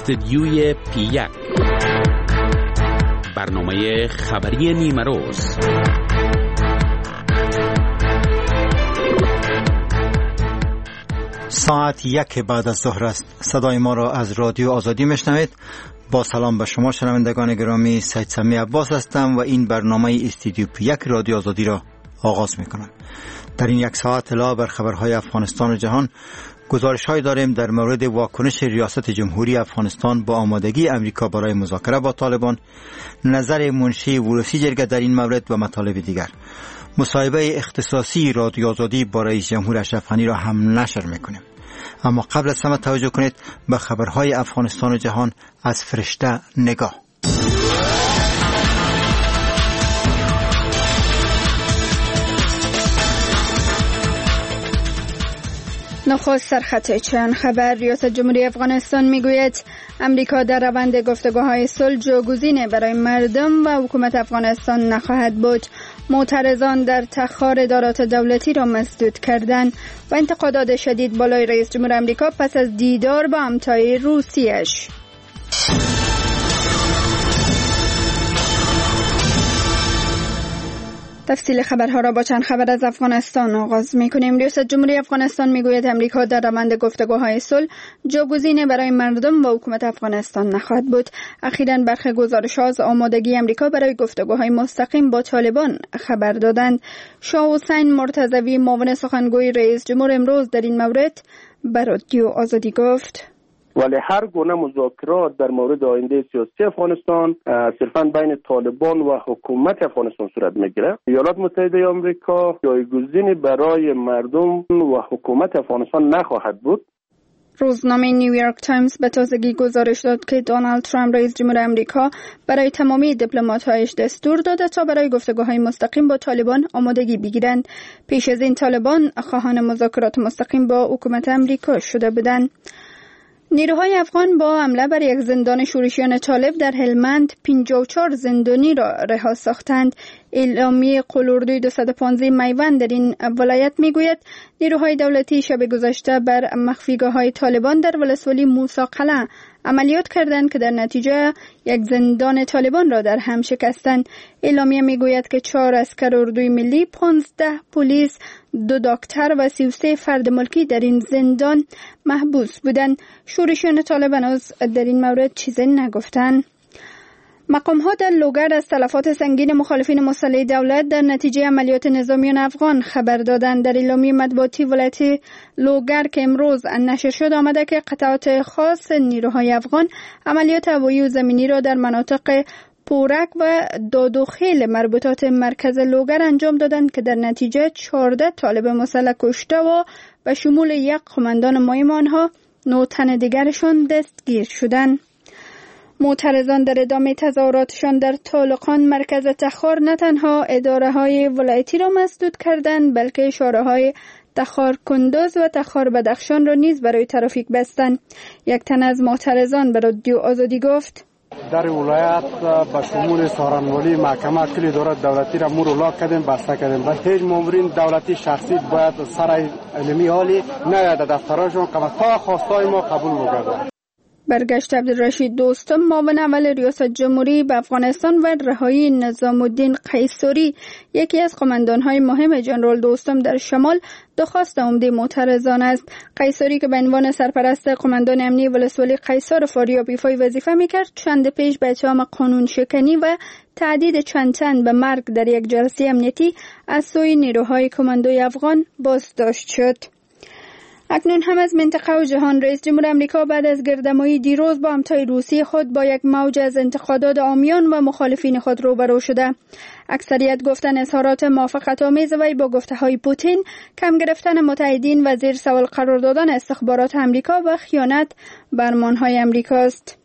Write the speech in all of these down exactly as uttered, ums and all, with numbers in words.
استدیوی پی یک، برنامه خبری نیمه روز. ساعت یک بعد از ظهر است. صدای ما را از رادیو آزادی میشنوید. با سلام به شما شنوندگان گرامی، سید سمی عباس هستم و این برنامه استودیو پی یک رادیو آزادی را آغاز میکنم. در این یک ساعت اطلاع بر خبرهای افغانستان و جهان، گزارش‌هایی داریم در مورد واکنش ریاست جمهوری افغانستان با آمادگی امریکا برای مذاکره با طالبان، نظر منشی ولسی جرگه در این مورد و مطالب دیگر. مصاحبه اختصاصی رادیو آزادی با رئیس جمهور اشرف غنی را هم نشر میکنیم. اما قبل از همه توجه کنید به خبرهای افغانستان و جهان از فرشته نگاه. نخست سرخط چند خبر. ریاست جمهوری افغانستان میگوید امریکا در روند گفتگوهای صلح جایگزینی برای مردم و حکومت افغانستان نخواهد بود. معترضان در تخار ادارات دولتی را مسدود کردند و انتقادات شدید بالای رئیس جمهور امریکا پس از دیدار با همتای روسیه‌اش. تفصیل خبرها را با چند خبر از افغانستان آغاز می‌کنیم. ریاست جمهوری افغانستان میگوید امریکا در روند گفتگوهای صلح جایگزینی برای مردم و حکومت افغانستان نخواهد بود. اخیراً برخی گزارش‌ها از آمادگی امریکا برای گفتگوهای مستقیم با طالبان خبر دادند. شاه حسین مرتضوی معاون سخنگوی رئیس جمهور امروز در این مورد به رادیو آزادی گفت: ولی هر گونه مذاکرات در مورد آینده سیاسی افغانستان صرفاً بین طالبان و حکومت افغانستان صورت میگیره. ایالات متحده آمریکا جایگزینی برای مردم و حکومت افغانستان نخواهد بود. روزنامه نیویورک تایمز به تازگی گزارش داد که دونالد ترامپ رئیس جمهور آمریکا برای تمامی دیپلمات‌هایش دستور داده تا برای گفتگوهای مستقیم با طالبان آمادگی بگیرند. پیش از این طالبان خواهان مذاکرات مستقیم با حکومت آمریکا شده بودند. نیروهای افغان با حمله بر یک زندان شورشیان طالب در هلمند پنجاه و چهار زندانی را رها ساختند. اعلامیه قلوردوی دویست و پانزده میوند در این ولایت میگوید نیروهای دولتی شب گذشته بر مخفیگاه‌های طالبان در ولسوالی موسی قلعه عملیات کردند که در نتیجه یک زندان طالبان را در هم شکستند. اعلامیه میگوید که چهار اسکر اردوی ملی، پانزده پلیس، دو دکتر و سی و سه فرد ملکی در این زندان محبوس بودند. شورشیان طالب هنوز در این مورد چیزی نگفتند. مقام‌ها در لوگر از تلفات سنگین مخالفین مسلح دولت در نتیجه عملیات نظامیان افغان خبر دادند. در اعلامیه مطبوعاتی ولایت لوگر که امروز نشر شد آمده که قطعات خاص نیروهای افغان عملیات هوایی و زمینی را در مناطق پورک و دادوخیل مربوطات مرکز لوگر انجام دادند که در نتیجه چهارده طالب مسلح کشته و به شمول یک قماندان مهم آنها نه تن دیگرشان دستگیر شدند. معترضان در ادامه تظاهراتشان در طالقان مرکز تخار نه تنها اداره های ولایتی را مسدود کردند بلکه اشاره های تخار کندوز و تخار بدخشان را نیز برای ترافیک بستند. یک تن از معترضان به رادیو آزادی گفت: در ولایت به شمول سارنوالی محکمه کل ادارات دولتی را مور الاغ کردیم، بسته کردیم و هیچ مامورین دولتی شخصی باید سر علمی حالی نیاید دفترشون که تا خواستای ما قبول بگردند. برگشت عبدالرشید دوستم معاون اول ریاست جمهوری به افغانستان و رهایی نظام الدین قیصری، یکی از قماندان‌های مهم جنرال دوستم در شمال، درخواست عمده معترضان است. قیصری که به عنوان سرپرست قماندان امنی ولسوالی قیصر فاریاب ایفای وظیفه می‌کرد، چند پیش به اتهام قانون شکنی و تهدید چند تن به مرگ در یک جلسه امنیتی از سوی نیروهای کماندوی افغان بازداشت شد. اکنون هم از منطقه و جهان. رئیس جمهور آمریکا بعد از گردهمایی دیروز با همتای روسی خود با یک موج از انتقادات عامیان و مخالفین خود روبرو شده. اکثریت گفتن اظهارات موافقت‌آمیز وی با گفته‌های پوتین، کم گرفتن متحدین و زیر سوال قرار دادن استخبارات آمریکا و خیانت به فرمان‌های آمریکاست.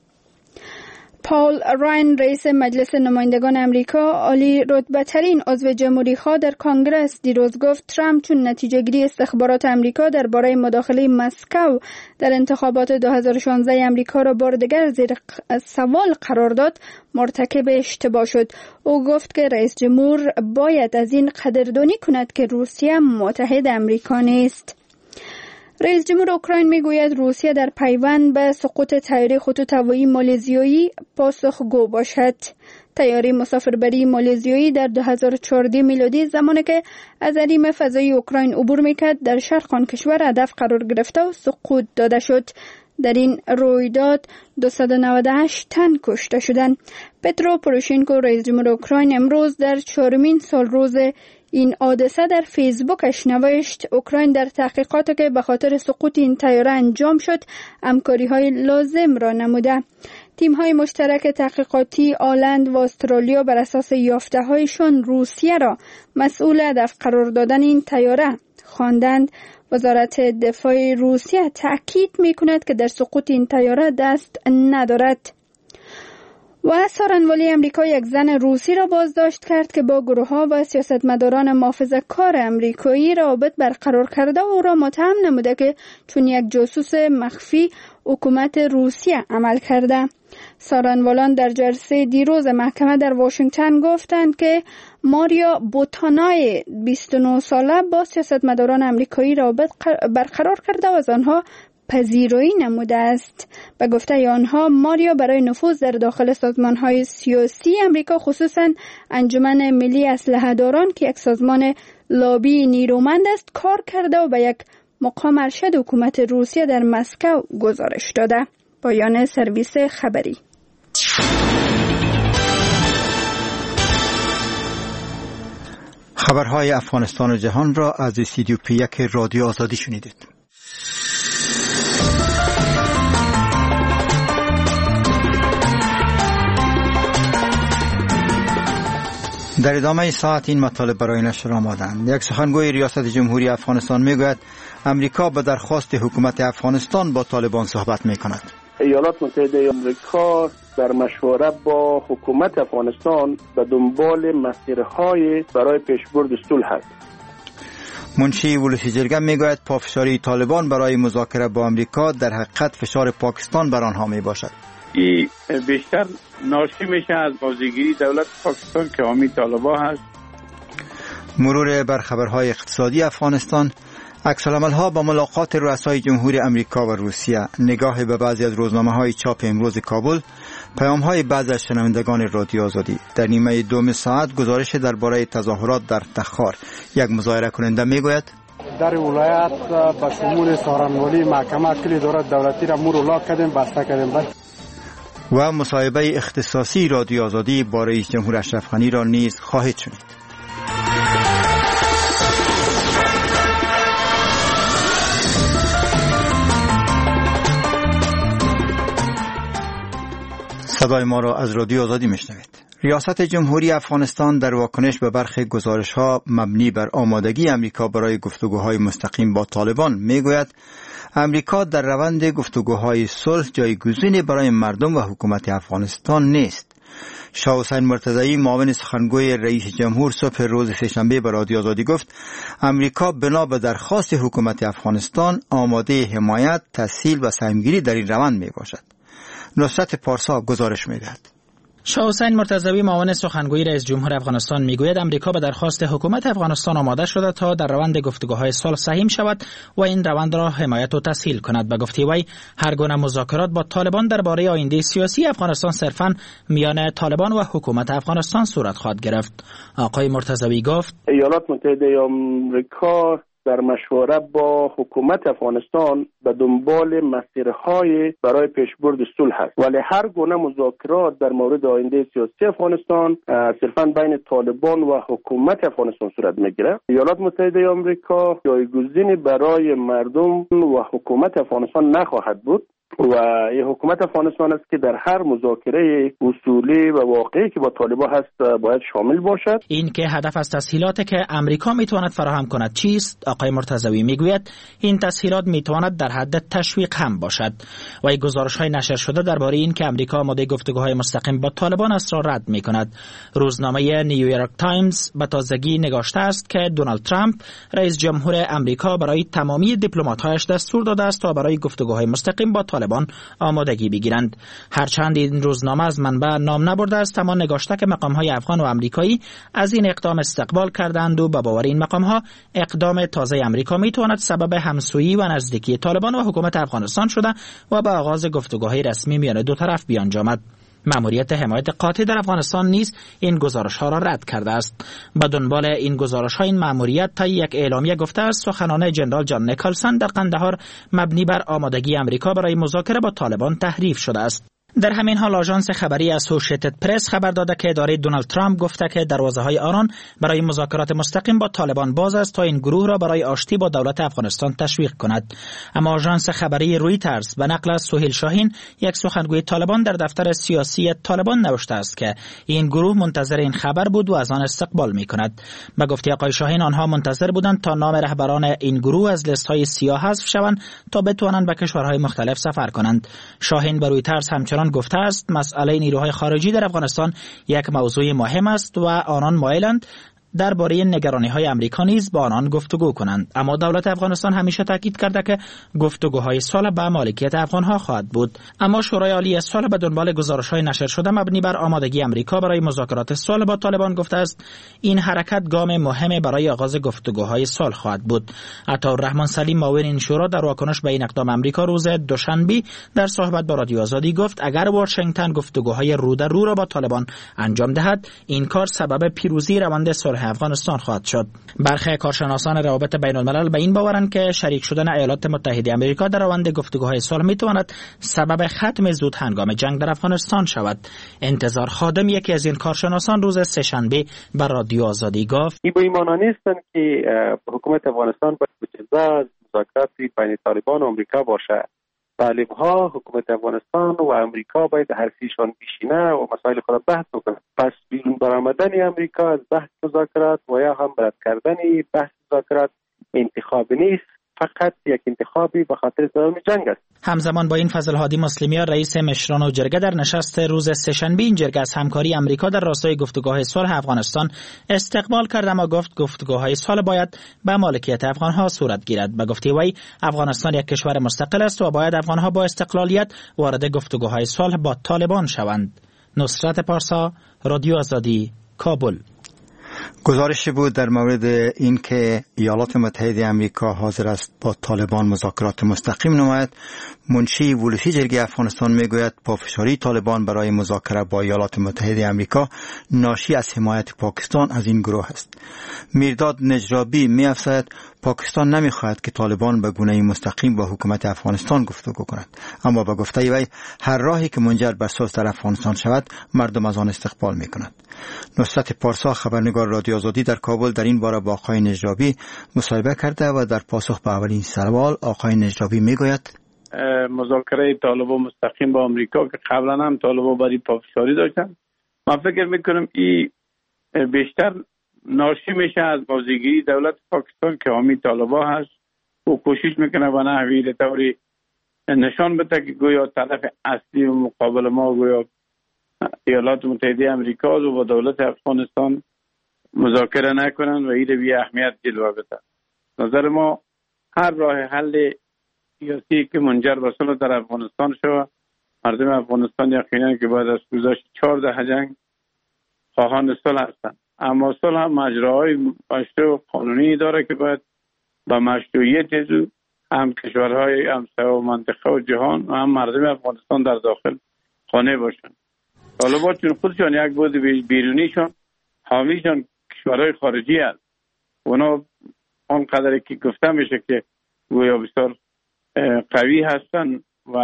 پال راین رئیس مجلس نمایندگان امریکا، عالی رتبه ترین عضو جمهوری خواه در کنگره دیروز گفت ترامپ چون نتیجه گیری استخبارات امریکا درباره مداخله مسکو در انتخابات دو هزار و شانزده امریکا را بار دیگر زیر سوال قرار داد، مرتکب اشتباه شد. او گفت که رئیس جمهور باید از این قدردانی کند که روسیه متحد امریکا نیست. رئیس جمهور اوکراین میگوید روسیه در پیوند به سقوط طیاره خطوط هوایی مالزیایی پاسخگو باشد. طیاره مسافربری مالزیایی در دو هزار و چهارده میلادی زمانی که از حریم فضایی اوکراین عبور میکرد در شرق آن کشور هدف قرار گرفته و سقوط داده شد. در این رویداد دویست و نود و هشت تن کشته شدند. پترو پوروشنکو رئیس جمهور اوکراین امروز در چهارمین سال روز این حادثه در فیسبوکش نوشت اوکراین در تحقیقاتی که به خاطر سقوط این طیاره انجام شد همکاری‌های لازم را نموده. تیم‌های مشترک تحقیقاتی آلند و استرالیا بر اساس یافته‌هایشان روسیه را مسئول هدف قرار دادن این طیاره خواندند. وزارت دفاع روسیه تأکید می‌کند که در سقوط این طیاره دست ندارد. و سارنوالی امریکا یک زن روسی را بازداشت کرد که با گروه‌ها و سیاستمداران محافظه‌کار امریکایی رابط برقرار کرده و او را متهم نموده که چون یک جاسوس مخفی حکومت روسیه عمل کرده. سارنوالان در جلسه دیروز محکمه در واشنگتن گفتند که ماریا بوتانای بیست و نه ساله با سیاستمداران امریکایی رابط برقرار کرده و از آنها پذیرایی نموده است. به گفته آنها ماریا برای نفوذ در داخل سازمان‌های سیاسی امریکا خصوصاً انجمن ملی اسلحه‌داران که یک سازمان لابی نیرومند است کار کرده و به یک مقام ارشد حکومت روسیه در مسکو گزارش داده. پایان سرویس خبری. خبرهای افغانستان و جهان را از استودیو پی یک رادیو آزادی شنیدید. در ادامه ساعت این مطالب برای نشر آمدند. یک سخنگوی ریاست جمهوری افغانستان میگوید امریکا به درخواست حکومت افغانستان با طالبان صحبت میکند. ایالات متحده آمریکا در مشورت با حکومت افغانستان به دنبال مسیرهای برای پیشبرد صلح است. منشی ولسی جرگه میگوید پافشاری طالبان برای مذاکره با امریکا در حقیقت فشار پاکستان بر آنها می باشد. این بیشتر ناشی میشه از بازیگیری دولت پاکستان که حامی طالبان هست. مرور بر خبرهای اقتصادی افغانستان. عکس‌العمل‌ها با ملاقات رؤسای جمهوری امریکا و روسیه، نگاه به بعضی از روزنامه‌های چاپ امروز کابل، پیام‌های بعضی از شنوندگان رادیو آزادی. در نیمه دوم ساعت گزارش درباره تظاهرات در تخار. یک مظاهره کننده میگوید در ولایت به شمول سارنوالی محکمه کلی دولت دولتی را مورلا کردیم، بسته کردیم. و مصاحبه اختصاصی رادیو آزادی با رئیس جمهور اشرف غنی را نیز خواهید شنید. صدای ما را از رادیو آزادی میشنوید. ریاست جمهوری افغانستان در واکنش به برخی گزارش‌ها مبنی بر آمادگی امریکا برای گفتگوهای مستقیم با طالبان میگوید امریکا در روند گفتگوهای صلح جایگزینی برای مردم و حکومت افغانستان نیست. شاه حسین مرتضوی معاون سخنگوی رئیس جمهور صبح روز سه‌شنبه به رادیو آزادی گفت امریکا بنا به درخواست حکومت افغانستان آماده حمایت، تسهیل و سهمگیری در این روند می باشد. نصرت پارسا گزارش می‌دهد. شاه حسین مرتضوی معاون سخنگوی رئیس جمهور افغانستان میگوید امریکا به درخواست حکومت افغانستان آماده شده تا در روند گفتگوهای صلح سهیم شود و این روند را حمایت و تسهیل کند. به گفته وی هر گونه مذاکرات با طالبان درباره آینده سیاسی افغانستان صرفاً میان طالبان و حکومت افغانستان صورت خواهد گرفت. آقای مرتضوی گفت ایالات متحده آمریکا در مشورت با حکومت افغانستان به دنبال مسیرهای برای پیشبرد صلح است، ولی هر گونه مذاکرات در مورد آینده سیاسی افغانستان صرفاً بین طالبان و حکومت افغانستان صورت میگیره. ایالات متحده آمریکا جایگزینی برای مردم و حکومت افغانستان نخواهد بود و این حکومت افغانستان است که در هر مذاکره اصولی و واقعی که با طالبان هست باید شامل باشد. این که هدف از تسهیلاتی که امریکا میتواند فراهم کند چیست؟ آقای مرتضوی میگوید این تسهیلات میتواند در حد تشویق هم باشد و این گزارش‌های نشر شده درباره این که امریکا آماده گفتگوهای مستقیم با طالبان است را رد میکند. روزنامه نیویورک تایمز به تازگی نگاشته است که دونالد ترامپ رئیس جمهور امریکا برای تمامی دیپلمات‌هایش دستور داده است تا برای گفتگوهای مستقیم با طالبان طالبان آمادگی بگیرند. هرچند این روزنامه از منبع نام نبرده است، اما نگاشته که مقام‌های افغان و آمریکایی از این اقدام استقبال کردند و به باور این مقام‌ها اقدام تازه آمریکا میتواند سبب همسویی و نزدیکی طالبان و حکومت افغانستان شده و به آغاز گفتگوهای رسمی میان دو طرف بیانجامد. مأموریت حمایت قاطع در افغانستان نیز این گزارش‌ها را رد کرده است. به دنبال این گزارش‌ها این مأموریت تا یک اعلامیه گفته است سخنان جنرال جان نیکلسن در قندهار مبنی بر آمادگی آمریکا برای مذاکره با طالبان تحریف شده است. در همین حال آژانس خبری اسوشییتد پرس خبر داده که اداره دونالد ترامپ گفته که دروازه‌های آران برای مذاکرات مستقیم با طالبان باز است تا این گروه را برای آشتی با دولت افغانستان تشویق کند. اما آژانس خبری رویترز به نقل از سهیل شاهین یک سخنگوی طالبان در دفتر سیاسی طالبان نوشته است که این گروه منتظر این خبر بود و از آن استقبال می‌کند. به گفته آقای شاهین آنها منتظر بودند تا نام رهبران این گروه از لیست‌های سیاه حذف شوند تا بتوانند به کشورهای مختلف سفر کنند. شاهین به رویترز همچنین گفته است مسئله نیروهای خارجی در افغانستان یک موضوع مهم است و آنان مایلند درباره نگرانی‌های آمریکا نیز با آنان گفتگو کنند. اما دولت افغانستان همیشه تاکید کرده که گفتگوهای صلح به مالکیت افغان‌ها خواهد بود. اما شورای عالی صلح به دنبال گزارش‌های نشر شده مبنی بر آمادگی آمریکا برای مذاکرات صلح با طالبان گفته است این حرکت گام مهم برای آغاز گفتگوهای صلح خواهد بود. عطاالرحمن سلیم معاون این شورا در واکنش به این اقدام آمریکا روز دوشنبه در صحبت با رادیو آزادی گفت اگر واشنگتن گفتگوهای رو در رو را با طالبان انجام دهد این کار سبب پیروزی روند صلح افغانستان خواهد شد. برخی کارشناسان روابط بین الملل به این باورند که شریک شدن ایالات متحده آمریکا در روند گفتگوهای صلح میتواند سبب ختم زود هنگام جنگ در افغانستان شود. انتظار خادم یکی از این کارشناسان روز سه‌شنبه بر رادیو آزادی گفت این به این معنی نیستند که حکومت افغانستان باید مذاکرات بین طالبان و آمریکا باشه. طالب‌ها حکومت افغانستان و امریکا باید حرفیشان بشینه و مسائل خود بحث بکنه. پس بیرون برآمدن امریکا از بحث مذاکرات و یا هم رد کردن بحث مذاکرات انتخاب نیست، فقط یک انتخابی به خاطر ادامه جنگ است. همزمان با این فضل هادی مسلمیان رئیس مشران و جرگه در نشست روز سه‌شنبه این جرگه از همکاری امریکا در راستای گفتگوهای صلح افغانستان استقبال کرد اما گفت گفتگوهای صلح باید به مالکیت افغانها صورت گیرد. به گفته وی افغانستان یک کشور مستقل است و باید افغانها با استقلالیت وارد گفتگوهای صلح با طالبان شوند. نصرت پارسا، رادیو آزادی، کابل. گزارشی بود در مورد اینکه ایالات متحده آمریکا حاضر است با طالبان مذاکرات مستقیم نماید. منشی ولسی جرگه افغانستان میگوید پافشاری طالبان برای مذاکره با ایالات متحده آمریکا ناشی از حمایت پاکستان از این گروه است. میرداد نجرابی می‌افزاید پاکستان نمی‌خواهد که طالبان به گونه مستقیم با حکومت افغانستان گفتگو کنند، اما به گفته وی هر راهی که منجر به صلح در افغانستان شود مردم از آن استقبال می‌کنند. نصرت پارسا خبرنگار رادیو آزادی در کابل در این باره با آقای نجرابی مصاحبه کرده و در پاسخ به اولین سوال آقای نجرابی میگوید مذاکره طالبان مستقیم با آمریکا که قبلا هم طالبان برای پافشاری داشتن، من فکر میکنم این بیشتر ناشی میشه از بازیگیری دولت پاکستان که حامی طالبان هست و کوشش میکنه به نحوی طوری نشان بده که گویا طرف اصلی و مقابل ما گویا ایالات متحده آمریکا و با دولت افغانستان مذاکره نکنن و این بی اهمیت جلوه بده. نظر ما هر راه حل سیاسی که منجر به صلح در افغانستان شود، مردم افغانستان یقینا که بعد از گذشت چهارده جنگ خواهان صلح هستند، اما صلح هم مجراهای مشروع و قانونی داره که باید با مشروعیت هم کشورهای همسایه و منطقه و جهان و هم مردم افغانستان در داخل خانه باشند. طالبان چون خودشان یک بود بیرونیشان حامیشان کشورهای خارجی هست، اونا اون قدری که گفته میشه که گویا بسیار قوی هستن و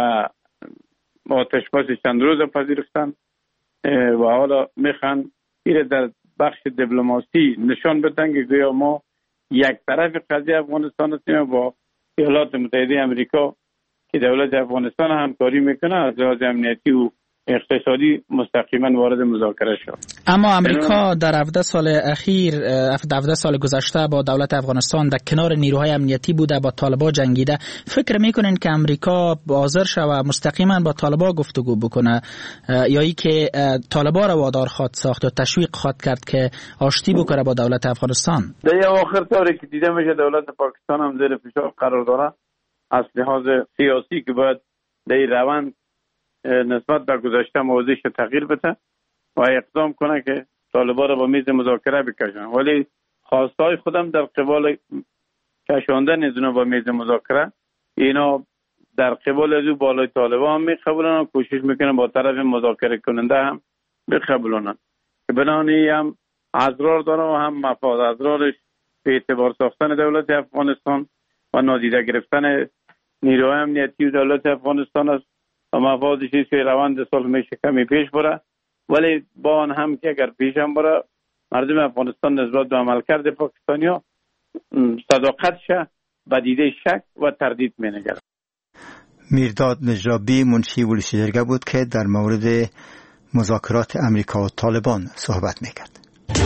آتشبس چند روز پذیرفتن و حالا میخوان این در بخش دیپلماسی نشان بدن که گویا ما یک طرف قضیه افغانستان هستیم با ایالات متحده آمریکا که دولت افغانستان همکاری میکنه از لحاظ امنیتی و اقتصادی مستقیما وارد مذاکره شد. اما امریکا در هفده سال اخیر هفده سال گذشته با دولت افغانستان در کنار نیروهای امنیتی بوده، با طالبان جنگیده. فکر میکنین که امریکا حاضر شود مستقیما با طالبان گفتگو بکنه یا ای که طالبان را وادار خواهد ساخت و تشویق خواهد کرد که آشتی بکنه با دولت افغانستان؟ در آخر طوری که دیده میشه دولت پاکستان هم زیر فشار قرار داره از لحاظ سیاسی که باید در روند نسبت به گذشته موضوعش تغییر بده و اقدام کنه که طالبان را با میز مذاکره بکشن. ولی خواستای خودم در قبال کشاندن از اونا با میز مذاکره، اینا در قبال از او بالای طالبان هم میقبولن و کوشش میکنن با طرف مذاکره کننده هم بقبولن که بنانی هم اضرار داره و هم مفاد. اضرارش به اعتبار ساختن دولت افغانستان و نادیده گرفتن نیروهای امنیتی و دولت افغانستان است و مفادش است که روند صلح میشه کمی پیش بره. ولی با آن هم که اگر پیش هم بره، مردم افغانستان نسبت به عملکرد پاکستانیا صداقتش به دیده شک و تردید مینگرد. میرداد نجرابی منشی ولسی جرگه بود که در مورد مذاکرات امریکا و طالبان صحبت میکرد.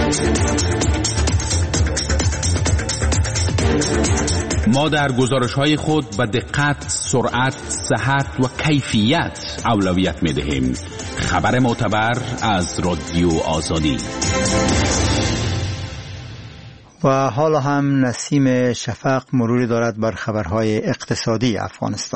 ما در گزارش‌های خود به دقت، سرعت، صحت و کیفیت اولویت می‌دهیم. خبر معتبر از رادیو آزادی. و حالا هم نسیم شفق مروری دارد بر خبرهای اقتصادی افغانستان.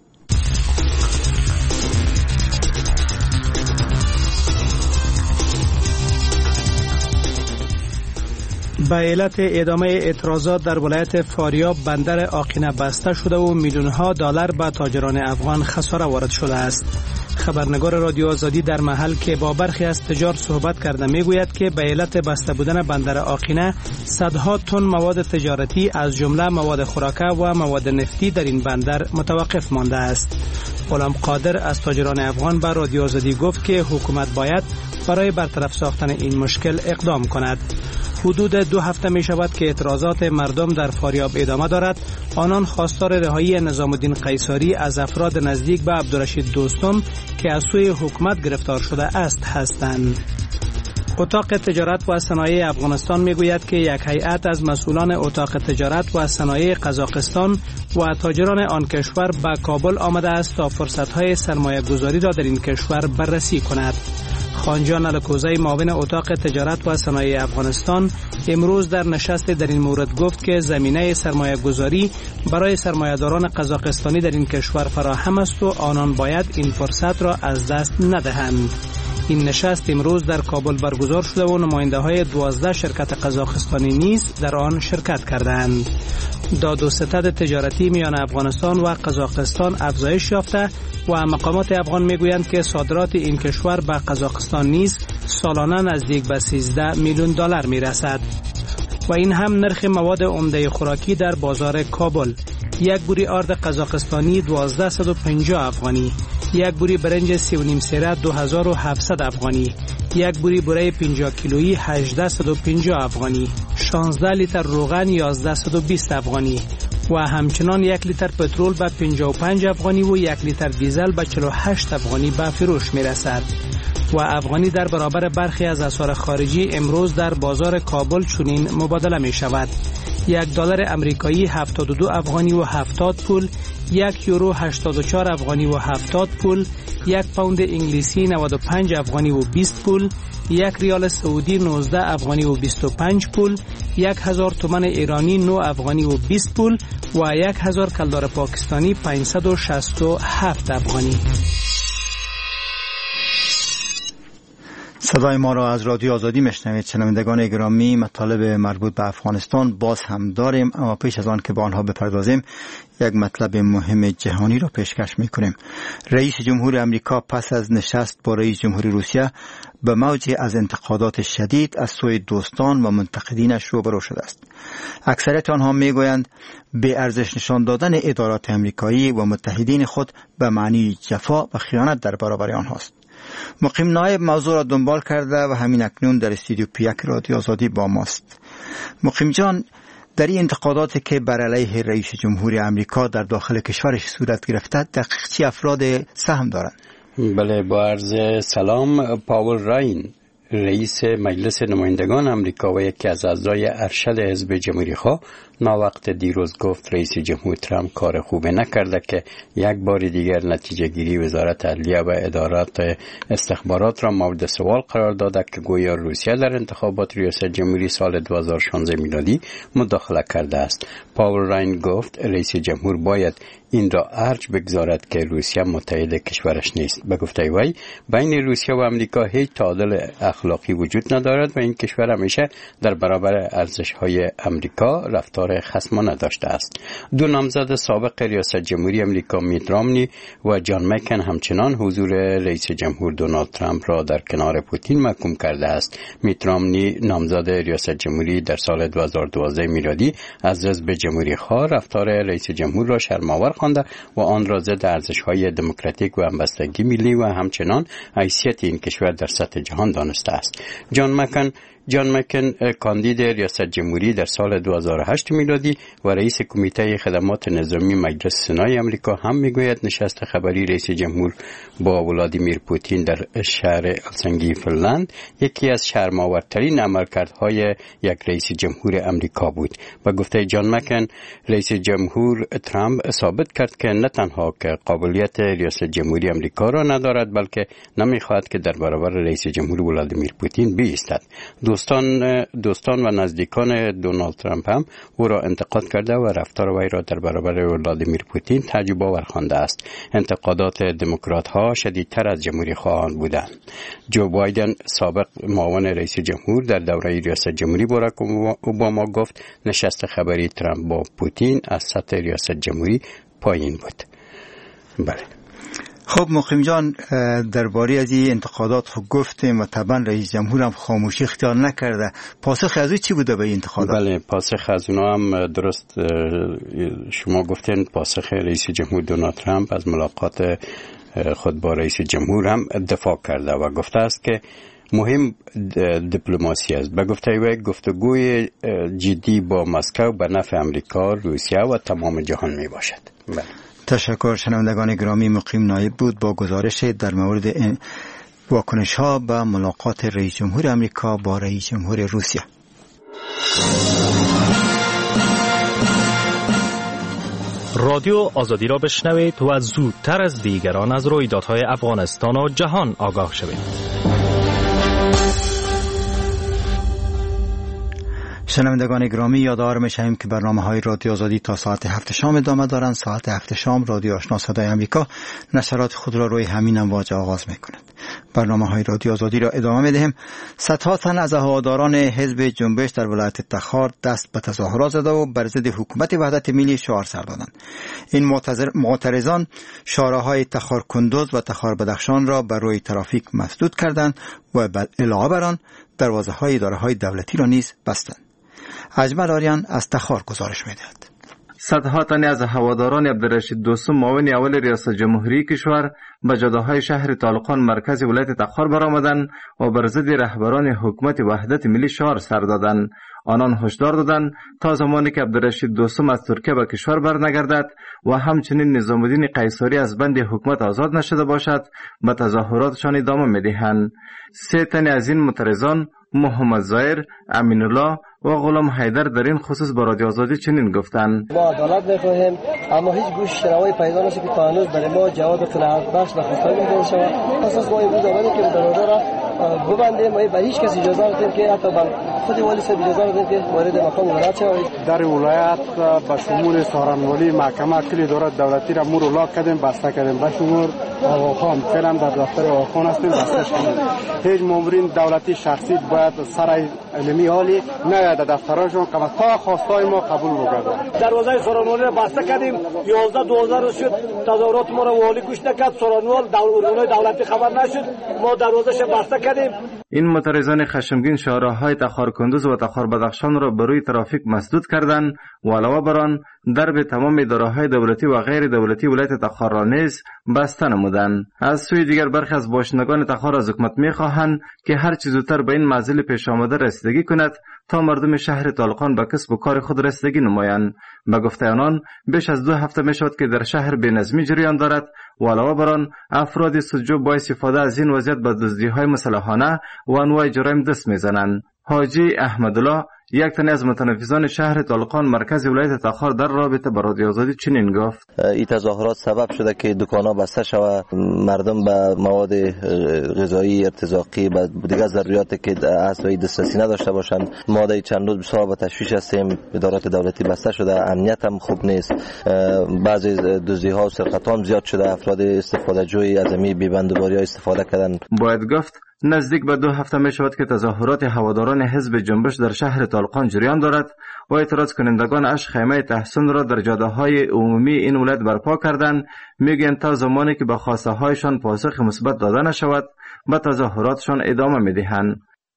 به علت ادامه اعتراضات در ولایت فاریاب بندر آقینه بسته شده و میلیون‌ها دلار به تاجران افغان خساره وارد شده است. خبرنگار رادیو آزادی در محل که با برخی از تجار صحبت کرده میگوید که به علت بسته بودن بندر آقینه صدها تن مواد تجارتی از جمله مواد خوراکه و مواد نفتی در این بندر متوقف مانده است. غلام قادر از تاجران افغان به رادیو آزادی گفت که حکومت باید برای برطرف ساختن این مشکل اقدام کند. حدود دو هفته می شود که اعتراضات مردم در فاریاب ادامه دارد. آنان خواستار رهایی نظام الدین قیصری از افراد نزدیک به عبدالرشید دوستم که از سوی حکومت گرفتار شده است هستند. اتاق تجارت و صنایع افغانستان میگوید که یک هیئت از مسئولان اتاق تجارت و صنایع قزاقستان و تاجران آن کشور به کابل آمده است تا فرصت‌های سرمایه گذاری را در این کشور بررسی کند. خانجان الکوزی معاون اتاق تجارت و صنایع افغانستان امروز در نشست در این مورد گفت که زمینه سرمایه گذاری برای سرمایه‌داران قزاقستانی در این کشور فراهم است و آنان باید این فرصت را از دست ندهند. این نشست امروز در کابل برگزار شده و نماینده های دوازده شرکت قزاقستانی نیز در آن شرکت کردند. داد و ستد تجارتی میان افغانستان و قزاقستان افزایش یافته و مقامات افغان میگویند که صادرات این کشور به قزاقستان نیز سالانه نزدیک به سیزده میلیون دلار میرسد. و این هم نرخ مواد عمده خوراکی در بازار کابل: یک بوری آرد قزاقستانی دوازده و پنجاه افغانی، یک بوری برنج سی و نیم سره دو هزار و هفتصد افغانی، یک بوری بوره پنجاه کیلویی هجده و پنجاه افغانی، شانزده لیتر روغن یازده و بیست افغانی و همچنان یک لیتر پترول به پنجاه و پنج افغانی و یک لیتر دیزل به چهل و هشت افغانی به فروش می رسد. و افغانی در برابر برخی از اسعار خارجی امروز در بازار کابل چنین مبادله می شود: یک دلار امریکایی هفتاد و دو افغانی و هفتاد پول، یک یورو هشتاد و چهار افغانی و هفتاد پول، یک پوند انگلیسی نود و پنج افغانی و بیست پول، یک ریال سعودی نوزده افغانی و بیست و پنج پول، یک هزار تومان ایرانی نه افغانی و بیست پول و یک هزار کلدار پاکستانی پانصد و شصت و هفت افغانی. صدای ما را از رادیو آزادی میشنوید. شنوندگان گرامی، مطالب مربوط به افغانستان باز هم داریم، اما پیش از آن که به آنها بپردازیم یک مطلب مهم جهانی را پیشکش میکنیم. رئیس جمهور امریکا پس از نشست با رئیس جمهور روسیه به موجی از انتقادات شدید از سوی دوستان و منتقدینش روبرو شده است. اکثریت آنها میگویند به ارزش نشان دادن ادارات امریکایی و متحدین خود به معنی جفا و خیانت در برابر آنهاست. مقیم نایب موضوع را دنبال کرده و همین اکنون در استودیو پیک رادیو آزادی با ماست. مقیم جان، در این انتقاداتی که بر علیه رئیس جمهور امریکا در داخل کشورش صورت گرفته دقیق چه افراد سهم دارند؟ بله، با عرض سلام. پاول راین، رئیس مجلس نمایندگان امریکا و یکی از اعضای ارشد حزب جمهوری خواه، ناوقت دیروز گفت رئیس جمهور ترامپ کار خوبی نکرده که یک بار دیگر نتیجه گیری وزارت عدلیه و ادارات استخبارات را مورد سوال قرار داده که گویا روسیه در انتخابات ریاست جمهوری سال دو هزار و شانزده میلادی مداخله کرده است. پاول راین گفت رئیس جمهور باید این را ارج بگذارد که روسیه متحد کشورش نیست. به گفته وی بین روسیه و امریکا هیچ تعادل اخلاقی وجود ندارد و این کشور همیشه در برابر ارزش‌های امریکا رفتار خصمانه داشته است. دو نامزد سابق ریاست جمهوری امریکا میت رامنی و جان مکن همچنان حضور رئیس جمهور دونالد ترامپ را در کنار پوتین محکوم کرده است. میت رامنی نامزد ریاست جمهوری در سال دو هزار و دوازده میلادی از حزب جمهوری خواه رفتار رئیس جمهور را شرم‌آور خوانده و آن را ضد ارزش‌های دموکراتیک و همبستگی ملی و همچنان حیثیت این کشور در سطح جهان دانسته است. جان مکن جان مکن کاندید ریاست جمهوری در سال دو هزار و هشت میلادی و رئیس کمیته خدمات نظامی مجلس سنای امریکا هم میگوید نشست خبری رئیس جمهور با ولادیمیر پوتین در شهر هلسینکی فنلاند یکی از شرم‌آورترین عملکردهای یک رئیس جمهور امریکا بود. و گفته جان مکن رئیس جمهور ترامپ ثابت کرد که نه تنها که قابلیت ریاست جمهوری امریکا را ندارد بلکه نمیخواهد که در برابر رئیس جمهور ولادیمیر پوتین بایستد. دوستان دوستان و نزدیکان دونالد ترامپ هم او را انتقاد کرده و رفتار وی را در برابر ولادیمیر پوتین تعجب آور خوانده است. انتقادات دموکرات ها شدیدتر از جمهوری خواهان بودند. جو بایدن سابق معاون رئیس جمهور در دوره ریاست جمهوری باراک اوباما گفت نشست خبری ترامپ با پوتین از سطح ریاست جمهوری پایین بود. بله. خب مقیم جان درباره از این انتقادات خب گفتیم و طبعا رئیس جمهور هم خاموشی اختیار نکرده. پاسخ از او چی بوده به این انتقادات؟ بله پاسخ از اونا هم درست شما گفتین. پاسخ رئیس جمهور دونالد ترامپ از ملاقات خود با رئیس جمهور هم دفاع کرده و گفته است که مهم دیپلماسی است. به گفته وی گفتگوی جدی با مسکو به نفع امریکا، روسیه و تمام جهان می باشد. بله. تشکر. شنوندگان گرامی، مقیم نایب بود با گزارش در مورد واکنش ها به ملاقات رئیس جمهور امریکا با رئیس جمهور روسیه. رادیو آزادی را بشنوید و زودتر از دیگران از رویدادهای افغانستان و جهان آگاه شوید. شنوندگان گرامی، یادآور می‌شویم که برنامه‌های رادیو آزادی تا ساعت هفت شام ادامه دارند. ساعت هفت شام رادیو آشنا صدای آمریکا نشرات خود را روی همین امواج آغاز می‌کند. برنامه‌های رادیو آزادی را ادامه می‌دهیم. صدها تن از هواداران حزب جنبش در ولایت تخار دست به تظاهرات زده و بر ضد حکومت وحدت ملی شعار سر دادند. این معترضان شارع‌های تخار کندوز و تخار بدخشان را بر روی ترافیک مسدود کردند و علاوه بر آن دروازه‌های اداره‌های دولتی را نیز بستند. اجمل آریان از تخار گزارش می‌دهد. صدها تن از هواداران عبدالرشید دوستم معاون اول ریاست جمهوری کشور به جاده‌های شهر طالقان مرکز ولایت تخار برآمدند و بر ضد رهبران حکومت وحدت ملی شعار سر دادند. آنان هشدار دادند تا زمانی که عبدالرشید دوستم از ترکیه به کشور برنگردد و همچنین نظام الدین قیصری از بند حکومت آزاد نشده باشد به تظاهراتشان ادامه می‌دهند. سه تن از این معترضان محمد ظاهر، امین الله و غلام حیدر در این خصوص با رادیو آزادی چنین گفتند: ما عدالت می‌خواهیم اما هیچ گوش شنوایی پیدا نشد که تا هنوز برای ما جواب قناعت بخش و خواستگاری می‌دهد شود. اساس ما این بود که دروازه را ببندیم و برای هیچ کسی اجازه ندهیم که حتی بر خود والی صاحب اجازه ندهیم که وارد مقام ولایت شود. در ولایت به شمول سارنوالی محکمه کلی دارد دولتی را مور لاک کردیم، بسته کردیم. به شمول آقاخان فعلا در دفتر آقاخان هستیم، بسته شدیم. هیچ مامورین دولتی شخصی باید سر علمی عالی نه در دفترشون کما تا خواستای ما قبول بگردن. دروازه سارنوالی را بسته کردیم. یازده دوازده روز شد تظاهرات ما را والی گوش نکرد. سارنوال دولت دولتی خبر نشد. ما دروازه‌اش بسته کردیم. این معترضان خشمگین شارع‌های تخار کندوز و تخار بدخشان را بر روی ترافیک مسدود کردند و علاوه بر آن درب تمام اداره‌های دولتی و غیر دولتی ولایت تخار را نیز بسته نمودند. از سوی دیگر برخی از باشندگان تخار از حکومت می‌خواهند که هر چه زودتر به این منزل پیش آمده رسیدگی کند تا مردم شهر طالقان به کسب و کار خود رسیدگی نمایند. به گفته آنان بیش از دو هفته می‌شود که در شهر بینظمی جریان دارد و علاوه بر آن افراد سودجو با استفاده از این وضعیت به دزدی‌های مسلحانه و انواع جرایم دست می‌زنند. حاجی احمدالله یک تن از متنفذان شهر طالقان مرکز ولایت تخار در رابطه با رادیو آزادی چنین گفت: این تظاهرات سبب شده که دکان‌ها بسته شود، مردم به مواد غذایی ارتزاقی و دیگر ضروریاتی که اساساً دسترسی نداشته باشند. ما در چند روز بسیار به تشویش هستیم، ادارات دولتی بسته شده، امنیت هم خوب نیست، بعضی دزدی‌ها و سرقت‌ها هم زیاد شده، افراد استفاده جوی از این بی‌بندوباری‌ها استفاده کردن. باید گفت نزدیک به دو هفته می شود که تظاهرات هواداران حزب جنبش در شهر طالقان جریان دارد و اعتراض کنندگان اش خیمه تحسین را در جاده‌های عمومی این ولایت برپا کردند. میگن تا زمانی که به خواسته هایشان پاسخ مثبت داده نشود به تظاهراتشان ادامه میدهند.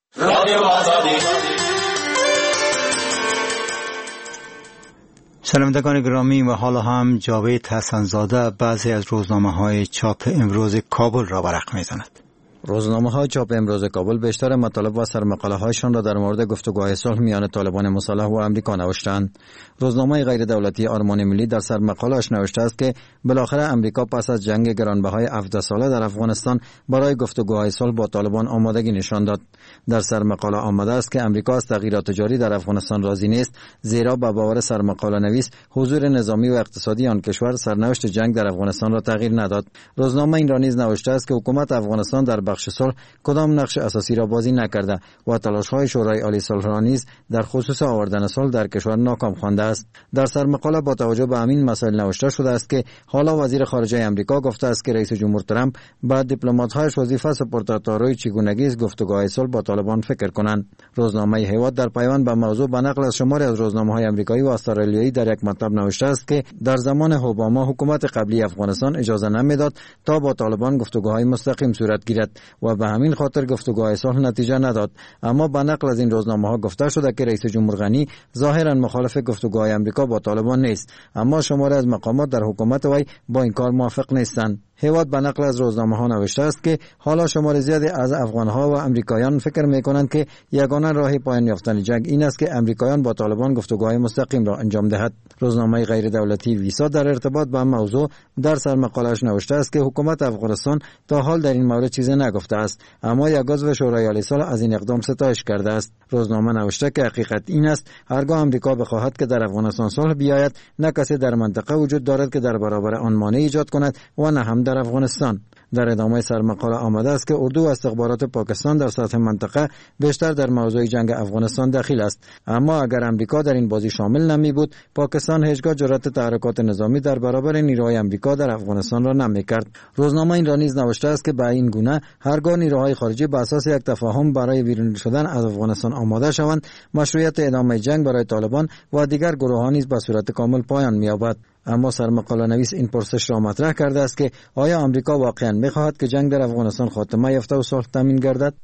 شنوندگان گرامی، و حالا هم جاوید حسن‌زاده بعضی از روزنامه‌های چاپ امروز کابل را ورق می‌زند. روزنامه‌های چاپ امروز کابل بیشتر مطالب و سرمقاله‌هایشان را در مورد گفتگوهای صلح میان طالبان مسلح و آمریکا نوشتند. روزنامه غیر دولتی آرمان ملی در سرمقاله‌اش نوشته است که بالاخره آمریکا پس از جنگ گرانبهای هفده ساله در افغانستان برای گفتگوهای صلح با طالبان آمادگی نشان داد. در سرمقاله آمده است که آمریکا از تغییرات جاری در افغانستان راضی نیست، زیرا به باور سرمقاله نویس حضور نظامی و اقتصادی آن کشور سرنوشت جنگ در افغانستان را تغییر نداد. روزنامه این را نیز نوشته است که حکومت افغانستان در بخش صلح کدام نقش اساسی را بازی نکرده و تلاش‌های شورای عالی صلح را نیز در خصوص آوردن صلح در کشور ناکام خوانده است. در سرمقاله با توجه به همین مسائل نوشته شده است که حالا وزیر خارجه آمریکا گفته است که رئیس جمهور ترامپ با دیپلمات‌هایش وظیفه سپرده تا روی چگونگی است گفتگوهای صلح با طالبان فکر کنند. روزنامه هیواد در پیوند به موضوع به نقل از شماری از روزنامه‌های آمریکایی و استرالیایی در یک مطلب نوشته است که در زمان اوباما حکومت قبلی افغانستان اجازه نمیداد تا با طالبان گفتگوهای مستقیم صورت گیرد و به همین خاطر گفتگوهای صلح نتیجه نداد. اما به نقل از این روزنامه‌ها گفته شده که رئیس جمهور غنی ظاهراً مخالف گفتگوهای آمریکا با طالبان نیست، اما شماری از مقامات در حکومت وی با این کار موافق نیستند. هیواد به نقل از روزنامه‌ها نوشته است که حالا شمار زیادی از افغان‌ها و آمریکایان فکر می‌کنند که یگانه راه پایان یافتن جنگ این است که آمریکایان با طالبان گفتگوهای مستقیم را انجام دهد. روزنامه غیر دولتی ویسا در ارتباط با موضوع در سرمقاله‌اش نوشته است که حکومت افغانستان تا حال در این مورد چیزی نگفته است، اما یک عضو شورای عالی صلح از این اقدام ستایش کرده است. روزنامه نوشته که حقیقت این است هرگاه آمریکا بخواهد که در افغانستان صلح بیاید، نه کسی در منطقه وجود دارد که در برابر آن مانع ایجاد کند و نه هم در افغانستان. در ادامه سرمقاله آمده است که اردو و استخبارات پاکستان در سطح منطقه بیشتر در موضوع جنگ افغانستان دخیل است، اما اگر آمریکا در این بازی شامل نمی بود، پاکستان هیچگاه جرأت تحرکات نظامی در برابر نیروهای آمریکا در افغانستان را نمی کرد. روزنامه این را نیز نوشته است که به این گونه هرگاه نیروهای خارجی به اساس یک تفاهم برای بیرون شدن از افغانستان آماده شوند، مشروعیت ادامه جنگ برای طالبان و دیگر گروه‌ها نیز به صورت کامل پایان می‌یابد. اما سرمقاله نویس این پرسش را مطرح کرده است که آیا آمریکا واقعاً می‌خواهد که جنگ در افغانستان خاتمه یافته و صلح تامین گردد؟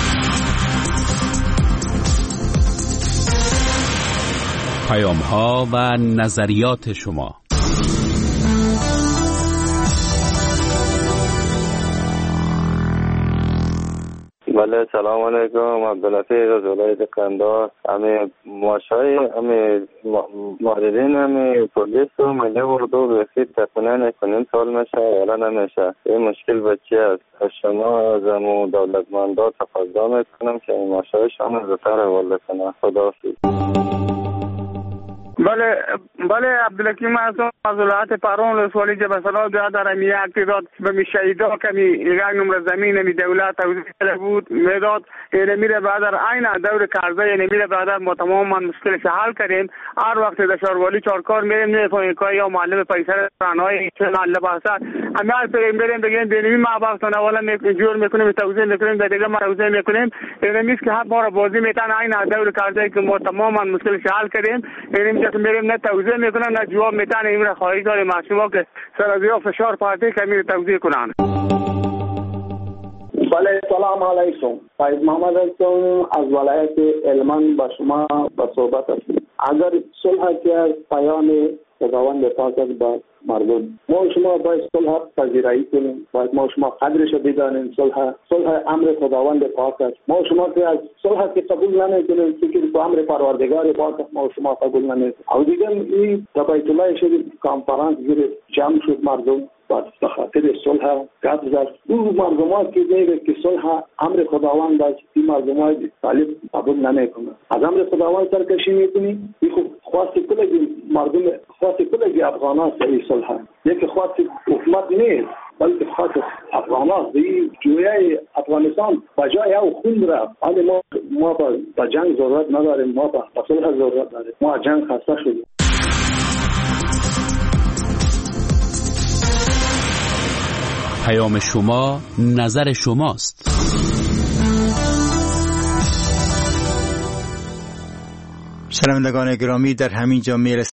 پیام‌ها و نظریات شما. بله، سلام علیکم. عبداللطیف از ولایت قندهار. همه ماشای همه ماردین همه پلیس و ملی اردو رسید تقریبا نکنیم سال میشه ولی نمیشه. این مشکل بچه است. شما از همون دولتمندا تقاضا میکنم که این ماشای شما زودتر حواله کنه. خداحافظ. بله بله عبدالحکیم هستم از ولایت پرون ولسوالی جبهه‌سالار جهت در امی اقتداد به می شهیدا کمی یک نمره زمین می دولت توزیع کرده بود میداد. این میره بعد در عین دور قرضه این میره بعد ما تمام من مشکلش حل کردیم. هر وقت در شهروالی چارکار میریم نمیفهمیم که یا معلم پیسر رانهای چه معلم باسا اما پر میریم بگیم بنوی ما باستان اولا جور میکنیم توزیع میکنیم در دیگه ما توزیع میکنیم. این میز که هر بار بازی میتن عین دور قرضه که ما تمام من مشکلش حل کردیم. این که میریم نه توزیع میکنن نه جواب میتن. این را خواهی داره معصوما که سر از یا فشار پارتی که میره توزیع کنن. بله، سلام علیکم. فایز محمد هستم از ولایت هلمند با شما با صحبت هستم. اگر صلح که پایان خداوند پاک است با مردم، ما شما باید صلح پذیرایی کنیم، باید ما شما قدرش بدانیم. صلح صلح امر خداوند پاک است. ما شما که از صلح که قبول نمیکنیم، فکر کو امر پروردگار پاک است، ما شما قبول نمیکنیم. او دیگه این در بیت الله شریف کنفرانس گرفت، جمع شد مردم به خاطر صلح گپ زد. اون مردمان که میگه که صلح امر خداوند است، این مردمان طالب قبول نمیکنه. از امر خداوند سرکشی میکنی، این خواست کلگی مردم، خواست کلگی افغانان سری صلح، یک خواست حکومت نیست بلکه خواست افغانان این جویه افغانستان بجای او خون را. حالی ما ما با جنگ ضرورت نداریم، ما با صلح ضرورت داریم، ما از جنگ خسته شدیم. پیام شما نظر شماست. شنوندگان گرامی، در همین جا میرسیم